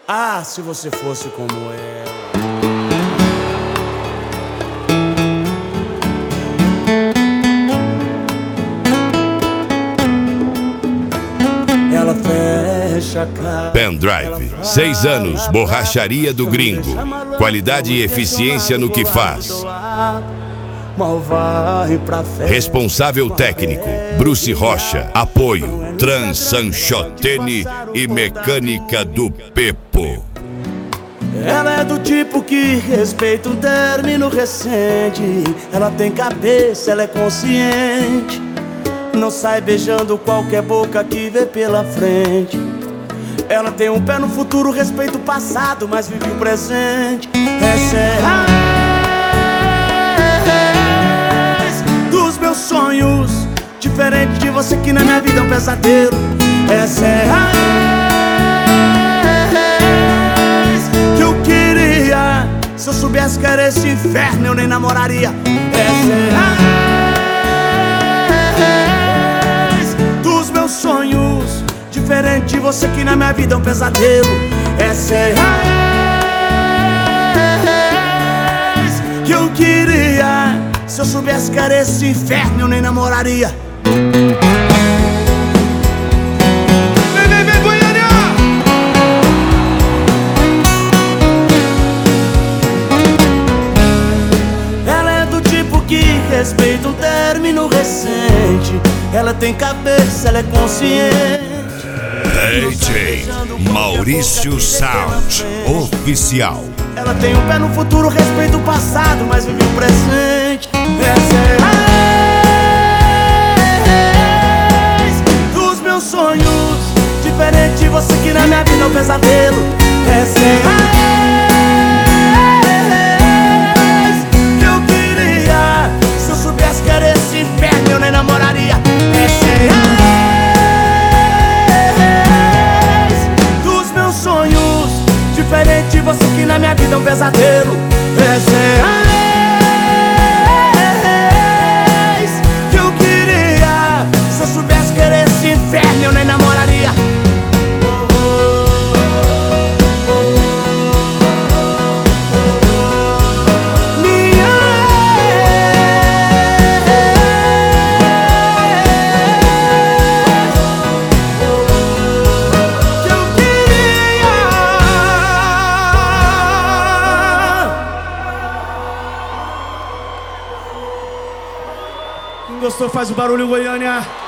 Ah, se você fosse como ela. Ela fecha a cara. Pendrive, 6 anos, borracharia do gringo. Qualidade e eficiência no que faz. Responsável técnico, Bruce Rocha. Apoio, Trans Sanchotene e Mecânica do Pepo. Ela é do tipo que respeita um término recente. Ela tem cabeça, ela é consciente. Não sai beijando qualquer boca que vê pela frente. Ela tem um pé no futuro, respeita o passado, mas vive o presente. Essa é a dos meus sonhos, diferente de você que na minha vida é um pesadelo. Essa é a que eu queria. Se eu soubesse que era esse inferno, eu nem namoraria. Essa é a dos meus sonhos, diferente de você que na minha vida é um pesadelo. Essa é a que eu queria. Se eu soubesse que era esse inferno, eu nem namoraria. Vem, Goiânia! Ela é do tipo que respeita um término recente. Ela tem cabeça, ela é consciente. DJ Maurício Sound Oficial. Ela tem um pé no futuro, respeita o passado, mas vive o presente. Essa é a dos meus sonhos, diferente de você que na minha vida é um pesadelo. Essa é a que eu queria. Se eu soubesse que era esse inferno, eu nem namoraria. Essa é a dos meus sonhos, diferente de você que na minha vida é um pesadelo. Essa é a que eu queria. Se eu soubesse que era esse inferno, eu nem namoraria. Minha que eu queria. Quem gostou faz o barulho, Goiânia.